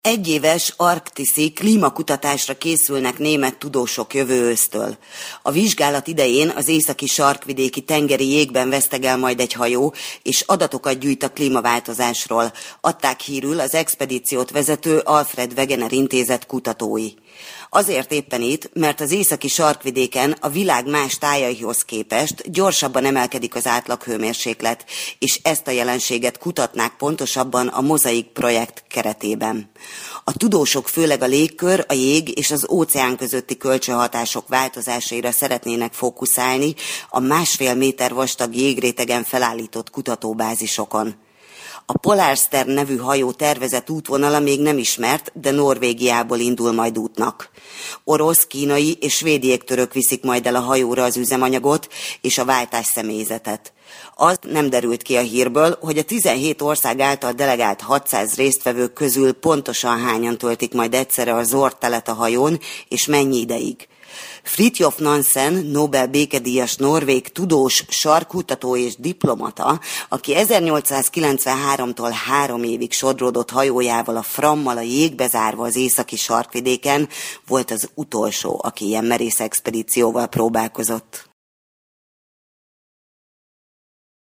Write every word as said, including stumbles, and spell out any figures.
Egyéves arktiszi klímakutatásra készülnek német tudósok jövő ősztől. A vizsgálat idején az északi sarkvidéki tengeri jégben vesztegel majd egy hajó, és adatokat gyűjt a klímaváltozásról, adták hírül az expedíciót vezető Alfred Wegener intézet kutatói. Azért éppen itt, mert az északi sarkvidéken a világ más tájaihoz képest gyorsabban emelkedik az átlaghőmérséklet, és ezt a jelenséget kutatnák pontosabban a Mozaik projekt keretében. A tudósok főleg a légkör, a jég és az óceán közötti kölcsönhatások változásaira szeretnének fókuszálni a másfél méter vastag jégrétegen felállított kutatóbázisokon. A Polarstern nevű hajó tervezett útvonala még nem ismert, de Norvégiából indul majd útnak. Orosz, kínai és svéd jégtörők viszik majd el a hajóra az üzemanyagot és a váltás személyzetet. Az nem derült ki a hírből, hogy a tizenhét ország által delegált hatszáz résztvevők közül pontosan hányan töltik majd egyszerre a Zord-telet a hajón, és mennyi ideig. Fridtjof Nansen, Nobel békedíjas norvég tudós, sarkkutató és diplomata, aki ezernyolcszázkilencvenháromtól három évig sodródott hajójával, a Frammal a jégbe zárva az északi sarkvidéken, volt az utolsó, aki ilyen merész expedícióval próbálkozott.